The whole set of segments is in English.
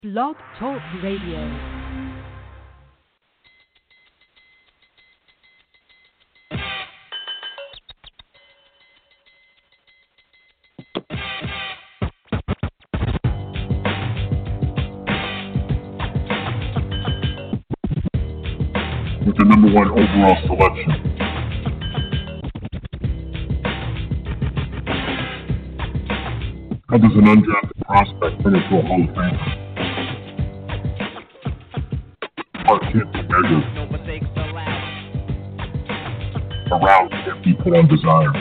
Blog Talk Radio. With the number one overall selection. How does an undrafted prospect turn into a Hall of Famer? Heart can't be measured. Around can't be put on desire.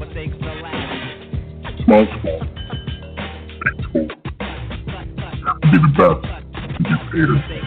Small school, big school. You have to be the best to get paid.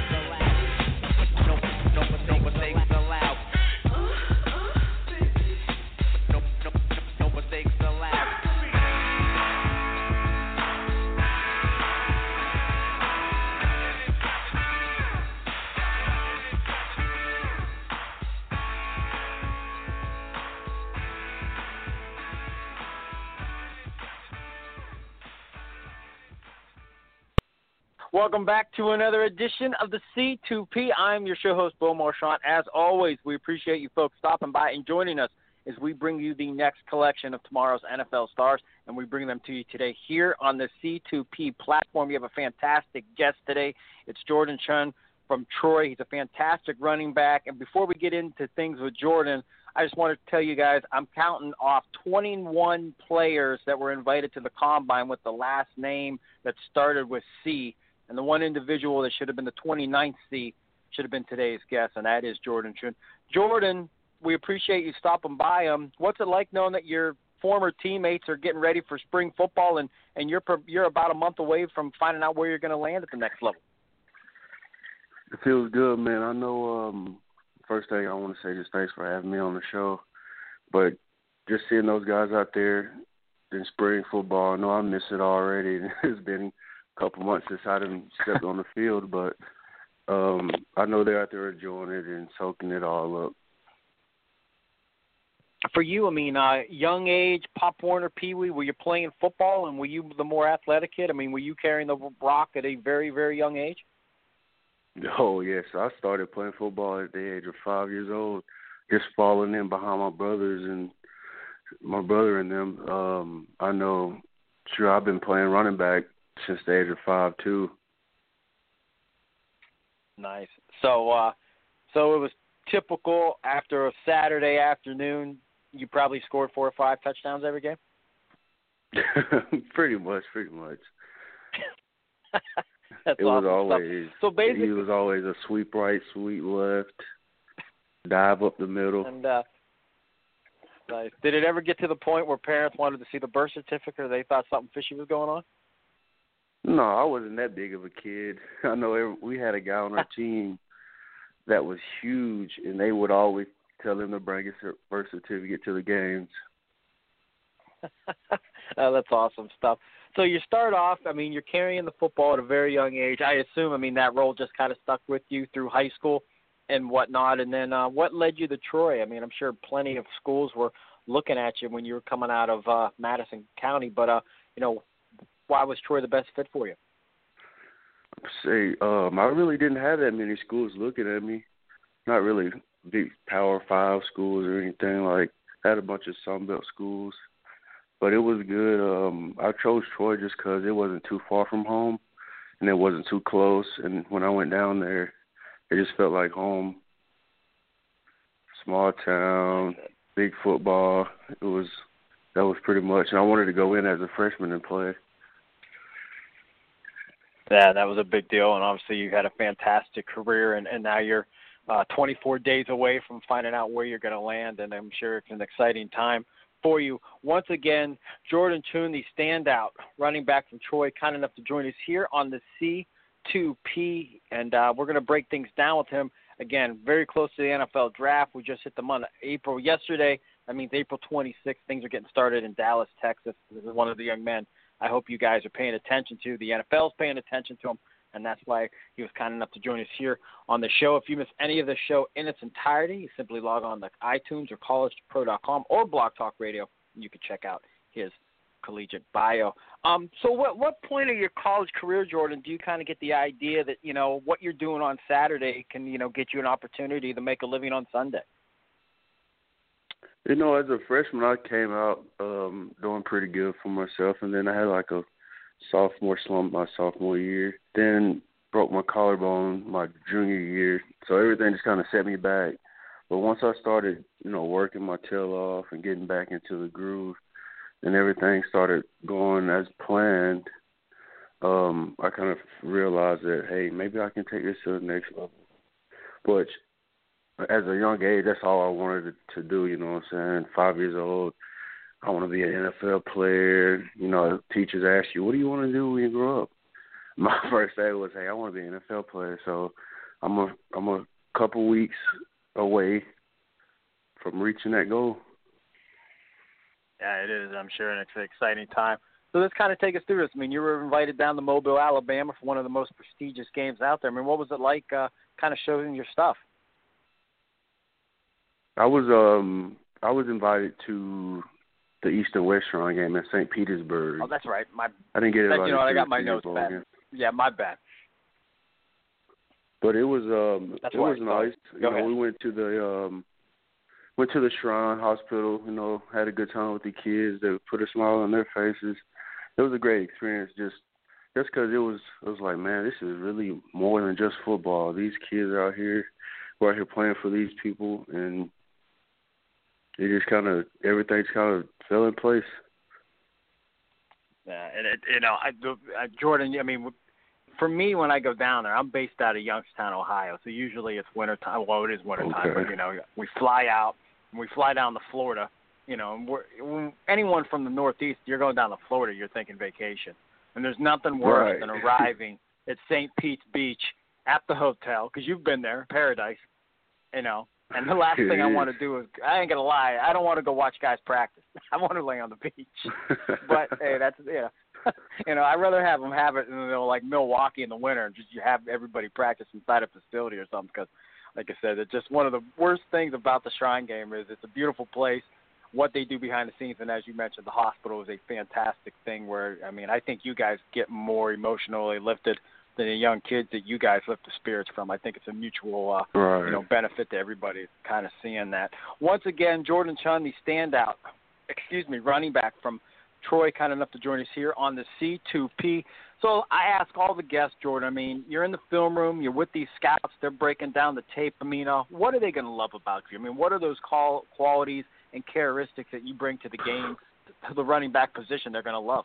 Welcome back to another edition of the C2P. I'm your show host, Beau Marchant. As always, we appreciate you folks stopping by and joining us as we bring you the next collection of tomorrow's NFL stars, and we bring them to you today here on the C2P platform. We have a fantastic guest today. It's Jordan Chun from Troy. He's a fantastic running back. And before we get into things with Jordan, I just want to tell you guys I'm counting off 21 players that were invited to the Combine with the last name that started with C. And the one individual that should have been the 29th seed should have been today's guest, and that is Jordan Chun. Jordan, we appreciate you stopping by. What's it like knowing that your former teammates are getting ready for spring football, and you're about a month away from finding out where you're going to land at the next level? It feels good, man. I know first thing I want to say is thanks for having me on the show. But just seeing those guys out there in spring football, I know I miss it already. It's been couple months since I didn't step on the field, but I know they're out there enjoying it and soaking it all up. For you, I mean, young age, Pop Warner, Pee Wee, were you playing football, and were you the more athletic kid? I mean, were you carrying the rock at a very, very young age? Oh, yes. I started playing football at the age of 5 years old, just falling in behind my brothers and my brother and them. I know, sure, I've been playing running back since the age of 5, too. Nice. So it was typical after a Saturday afternoon, you probably scored 4 or 5 touchdowns every game? Pretty much. That's it awesome was always stuff. So basically, he was always a sweep right, sweep left, dive up the middle. And nice. Did it ever get to the point where parents wanted to see the birth certificate, or they thought something fishy was going on? No, I wasn't that big of a kid. I know we had a guy on our team that was huge, and they would always tell him to bring his birth certificate to the games. Oh, that's awesome stuff. So you start off, I mean, you're carrying the football at a very young age. I assume, I mean, that role just kind of stuck with you through high school and whatnot. And then what led you to Troy? I mean, I'm sure plenty of schools were looking at you when you were coming out of Madison County, but, why was Troy the best fit for you? I really didn't have that many schools looking at me. Not really big Power 5 schools or anything. Like, I had a bunch of Sunbelt schools. But it was good. I chose Troy just because it wasn't too far from home, and it wasn't too close. And when I went down there, it just felt like home. Small town, big football. That was pretty much. And I wanted to go in as a freshman and play. Yeah, that was a big deal, and obviously you had a fantastic career, and now you're 24 days away from finding out where you're going to land, and I'm sure it's an exciting time for you. Once again, Jordan Chun, the standout running back from Troy, kind enough to join us here on the C2P, and we're going to break things down with him. Again, very close to the NFL draft. We just hit the month of April yesterday. That means April 26th. Things are getting started in Dallas, Texas. This is one of the young men I hope you guys are paying attention to. The NFL's paying attention to him, and that's why he was kind enough to join us here on the show. If you miss any of the show in its entirety, you simply log on to iTunes or collegepro.com or Blog Talk Radio, and you can check out his collegiate bio. So what point of your college career, Jordan, do you kind of get the idea that, what you're doing on Saturday can, get you an opportunity to make a living on Sunday? As a freshman, I came out doing pretty good for myself, and then I had like a sophomore slump my sophomore year. Then broke my collarbone my junior year, so everything just kind of set me back. But once I started, working my tail off and getting back into the groove, and everything started going as planned, I kind of realized that, hey, maybe I can take this to the next level. But as a young age, that's all I wanted to do, 5 years old, I want to be an NFL player. Teachers ask you, what do you want to do when you grow up? My first day was, hey, I want to be an NFL player. So I'm a couple weeks away from reaching that goal. Yeah, it is, I'm sure, and it's an exciting time. So let's kind of take us through this. I mean, you were invited down to Mobile, Alabama for one of the most prestigious games out there. I mean, what was it like kind of showing your stuff? I was invited to the East and West Shrine game in St. Petersburg. Oh, that's right. I didn't get it. I got my notes bad. Yeah, my bad. But it was nice. We went to the Shrine Hospital. Had a good time with the kids. They put a smile on their faces. It was a great experience. Just because it was like, man, this is really more than just football. These kids are out here. We're out here playing for these people, and it just everything fell in place. Yeah, and Jordan, I mean, for me, when I go down there, I'm based out of Youngstown, Ohio, so usually it's wintertime. Well, it is wintertime, okay. But, we fly out, and we fly down to Florida, and anyone from the Northeast, you're going down to Florida, you're thinking vacation. And there's nothing worse than arriving at St. Pete's Beach at the hotel, because you've been there, paradise, and the last thing I want to do is, I ain't going to lie, I don't want to go watch guys practice. I want to lay on the beach. But, hey, that's, I'd rather have them have it in, like Milwaukee in the winter, and just you have everybody practice inside a facility or something, because, like I said, it's just one of the worst things about the Shrine game is it's a beautiful place, what they do behind the scenes, and as you mentioned, the hospital is a fantastic thing where, I mean, I think you guys get more emotionally lifted than the young kids that you guys lift the spirits from. I think it's a mutual, benefit to everybody kind of seeing that. Once again, Jordan Chun, the standout, running back from Troy, kind enough to join us here on the C2P. So I ask all the guests, Jordan, I mean, you're in the film room, you're with these scouts, they're breaking down the tape. I mean, what are they going to love about you? I mean, what are those qualities and characteristics that you bring to the game, to the running back position they're going to love?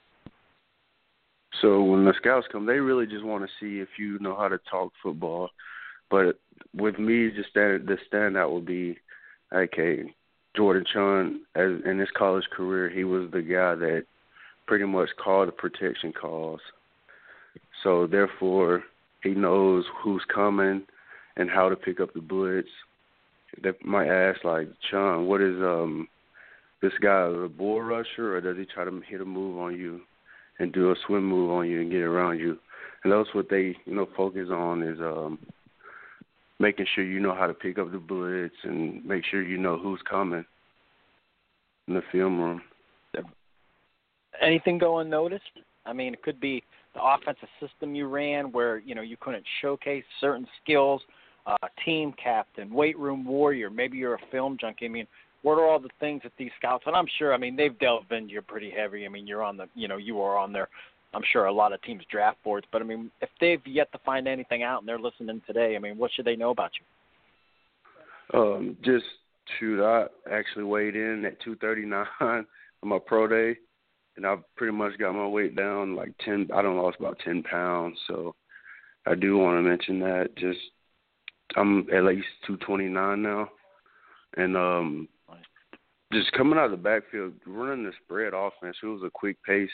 So when the scouts come, they really just want to see if you know how to talk football. But with me, the standout would be, okay, Jordan Chun, in his college career, he was the guy that pretty much called the protection calls. So therefore, he knows who's coming and how to pick up the blitz. They might ask, like, Chun, what is this guy, a bull rusher, or does he try to hit a move on you and do a swim move on you and get around you? And that's what they, focus on is making sure you know how to pick up the blitz and make sure you know who's coming in the film room. Anything go unnoticed? I mean, it could be the offensive system you ran where, you couldn't showcase certain skills, team captain, weight room warrior, maybe you're a film junkie. I mean, what are all the things that these scouts, and I'm sure, I mean, they've delved into you pretty heavy. I mean, you're on the, you are on there, I'm sure, a lot of teams' draft boards. But, I mean, if they've yet to find anything out and they're listening today, I mean, what should they know about you? I actually weighed in at 239 on my pro day, and I pretty much got my weight down like 10. I done lost about 10 pounds, so I do want to mention that. I'm at least 229 now, and just coming out of the backfield, running the spread offense, it was a quick pace,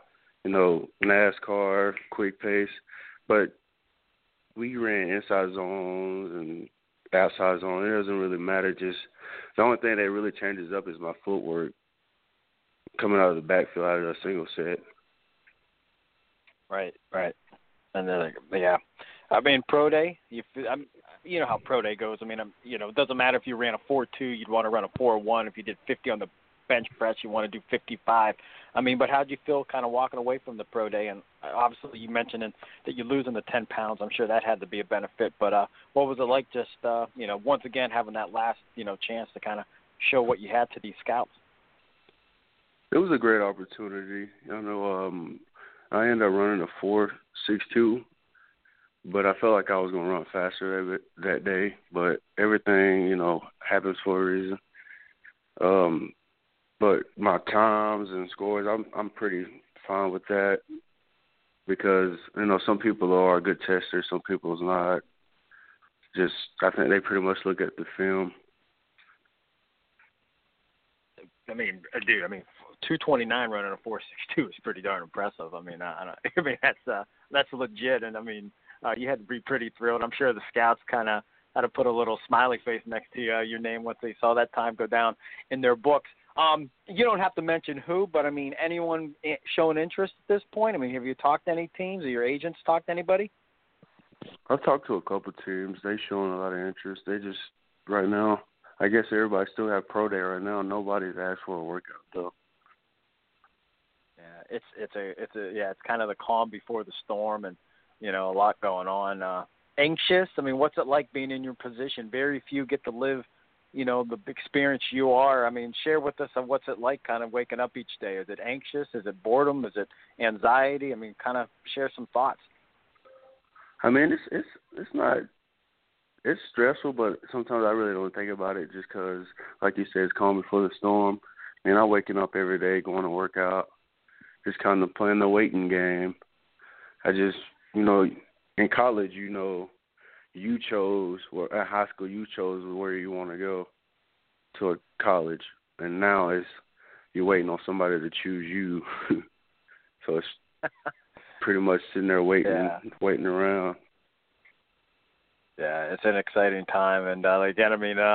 NASCAR, quick pace. But we ran inside zones and outside zones. It doesn't really matter. Just the only thing that really changes up is my footwork coming out of the backfield out of a single set. Right. And then, I mean, pro day, you know how pro day goes. I mean, it doesn't matter if you ran a 4.2, you'd want to run a 4.1. If you did 50 on the bench press, you want to do 55. I mean, but how did you feel kind of walking away from the pro day? And obviously you mentioned that you're losing the 10 pounds. I'm sure that had to be a benefit. But what was it like just, once again having that last, chance to kind of show what you had to these scouts? It was a great opportunity. I ended up running a 4.62, but I felt like I was going to run faster that day. But everything, happens for a reason. But my times and scores, I'm pretty fine with that because, some people are good testers, some people's not. I think they pretty much look at the film. I mean, 229 running a 4.62 is pretty darn impressive. I mean, that's legit, and I mean, you had to be pretty thrilled. I'm sure the scouts kind of had to put a little smiley face next to your name once they saw that time go down in their books. You don't have to mention who, but I mean, anyone showing interest at this point? I mean, have you talked to any teams or your agents talked to anybody? I've talked to a couple of teams. They're showing a lot of interest. They just, right now, I guess everybody still have pro day right now. Nobody's asked for a workout though. Yeah, it's kind of the calm before the storm, and a lot going on. Anxious? I mean, what's it like being in your position? Very few get to live, the experience you are. I mean, share with us on what's it like kind of waking up each day. Is it anxious? Is it boredom? Is it anxiety? I mean, kind of share some thoughts. I mean, it's not. It's stressful, but sometimes I really don't think about it just because, like you said, it's calm before the storm. And I'm waking up every day, going to work out, just kind of playing the waiting game. I just, in college, you chose, or at high school, you chose where you want to go to a college. And now you're waiting on somebody to choose you. So it's pretty much sitting there waiting around. Yeah, it's an exciting time. And, again,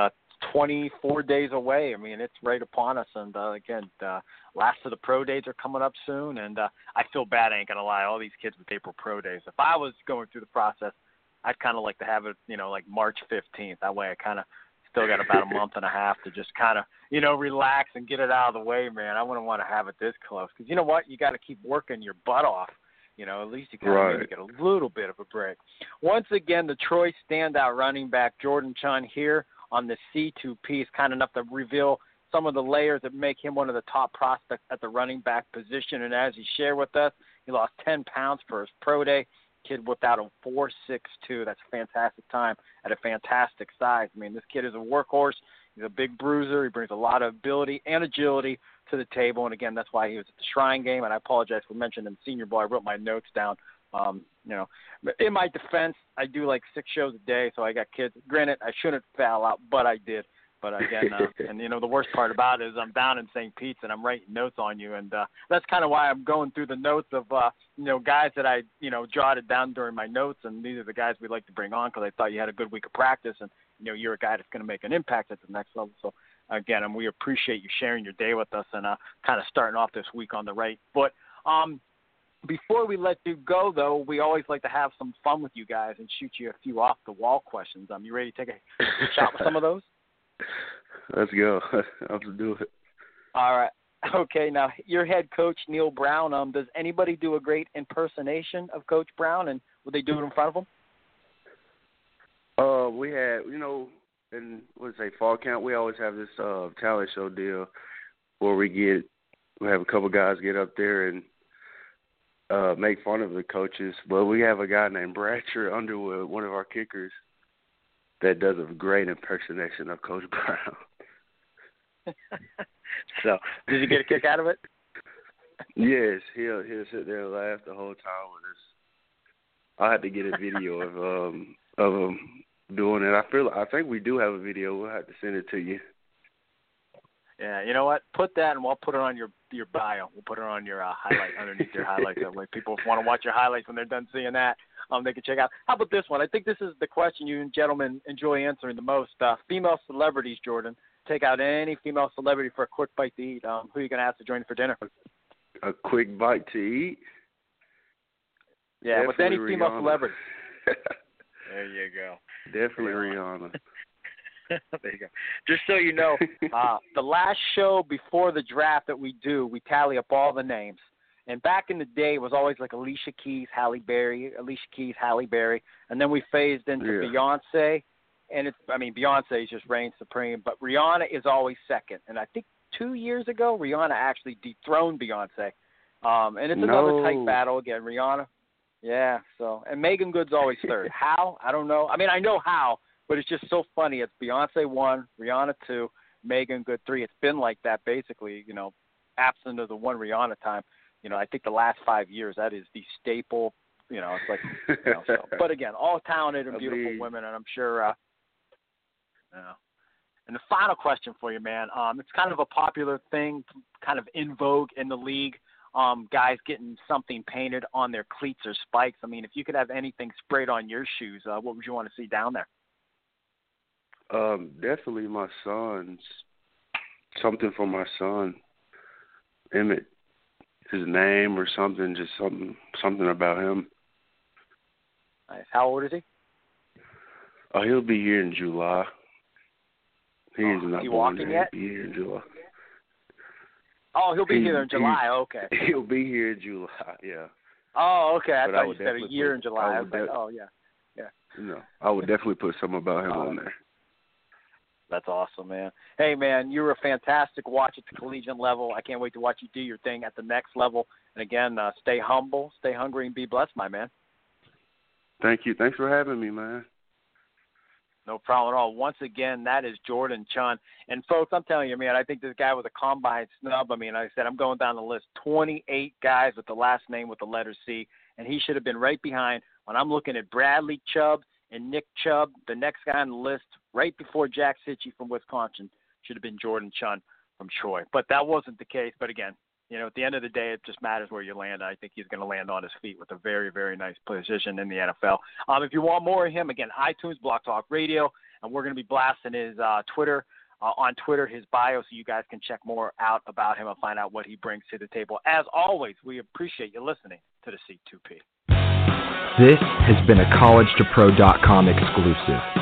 24 days away. I mean, it's right upon us. And, last of the pro days are coming up soon. And I feel bad, I ain't going to lie, all these kids with April pro days. If I was going through the process, I'd kind of like to have it, like March 15th. That way I kind of still got about a month and a half to just kind of, relax and get it out of the way, man. I wouldn't want to have it this close. Because you know what? You got to keep working your butt off. At least you kind of maybe get a little bit of a break. Once again, the Troy standout running back, Jordan Chunn, here on the C2P, is kind enough to reveal some of the layers that make him one of the top prospects at the running back position. And as he shared with us, he lost 10 pounds for his pro day. Kid whipped out a 4.62. That's a fantastic time at a fantastic size. I mean, this kid is a workhorse. He's a big bruiser. He brings a lot of ability and agility to the table. And, again, that's why he was at the Shrine Game. And I apologize for mentioning Senior Bowl. I wrote my notes down. In my defense, I do like 6 shows a day, so I got kids. Granted, I shouldn't foul out, but I did. But, again, the worst part about it is I'm down in St. Pete's and I'm writing notes on you. And that's kind of why I'm going through the notes of, guys that I, jotted down during my notes. And these are the guys we'd like to bring on because I thought you had a good week of practice. And, you're a guy that's going to make an impact at the next level. So, again, we appreciate you sharing your day with us and kind of starting off this week on the right foot. Before we let you go, though, we always like to have some fun with you guys and shoot you a few off-the-wall questions. You ready to take a shot with some of those? Let's go. Let's do it. All right. Okay, now your head coach, Neil Brown, does anybody do a great impersonation of Coach Brown, and would they do it in front of him? We had, in fall camp, we always have this talent show deal where we have a couple guys get up there and make fun of the coaches. But we have a guy named Bratcher Underwood, one of our kickers, that does a great impersonation of Coach Brown. So, did you get a kick out of it? Yes, he'll sit there and laugh the whole time with us. I had to get a video of him doing it. I think we do have a video. We'll have to send it to you. Yeah, you know what? Put that, and we'll put it on your bio. We'll put it on your highlight underneath your highlights. That way, people want to watch your highlights when they're done seeing that. They can check out. How about this one? I think this is the question you gentlemen enjoy answering the most. Female celebrities, Jordan. Take out any female celebrity for a quick bite to eat. Who are you going to ask to join for dinner? A quick bite to eat? Yeah, definitely with any Rihanna. female celebrity. There you go. Definitely Rihanna. There you go. Just so you know, the last show before the draft that we do, we tally up all the names. And back in the day, it was always like Alicia Keys, Halle Berry, and then we phased into Beyonce. And Beyonce just reigns supreme, but Rihanna is always second. And I think 2 years ago, Rihanna actually dethroned Beyonce. And it's another tight battle again. Rihanna, yeah. So, and Megan Good's always third. How? I don't know. I mean, I know how, but it's just so funny. It's Beyonce 1, Rihanna 2, Megan Good 3. It's been like that basically, absent of the one Rihanna time. I think the last 5 years, that is the staple. It's like, so. But again, all talented and beautiful women, and I'm sure. And the final question for you, man. It's kind of a popular thing, kind of in vogue in the league. Guys getting something painted on their cleats or spikes. I mean, if you could have anything sprayed on your shoes, what would you want to see down there? Definitely my son's. Something for my son, Emmett. His name or something, just something about him. Nice. How old is he? He'll be here in July. He's not born yet? He'll be here in July. Oh, he'll be here in July. Okay. He'll be here in July. Yeah. Oh, okay. I thought you said a year in July. I was like, oh yeah. No, I would definitely put something about him on there. That's awesome, man. Hey, man, you're a fantastic watch at the collegiate level. I can't wait to watch you do your thing at the next level. And again, stay humble, stay hungry, and be blessed, my man. Thank you. Thanks for having me, man. No problem at all. Once again, that is Jordan Chun. And, folks, I'm telling you, man, I think this guy was a combine snub. I mean, like I said, I'm going down the list, 28 guys with the last name with the letter C, and he should have been right behind. When I'm looking at Bradley Chubb and Nick Chubb, the next guy on the list, right before Jack Sitchie from Wisconsin, should have been Jordan Chun from Troy. But that wasn't the case. But, again, at the end of the day, it just matters where you land. I think he's going to land on his feet with a very, very nice position in the NFL. If you want more of him, again, iTunes, Blog Talk Radio, and we're going to be blasting his Twitter, on Twitter, his bio, so you guys can check more out about him and find out what he brings to the table. As always, we appreciate you listening to the C2P. This has been a collegetopro.com exclusive.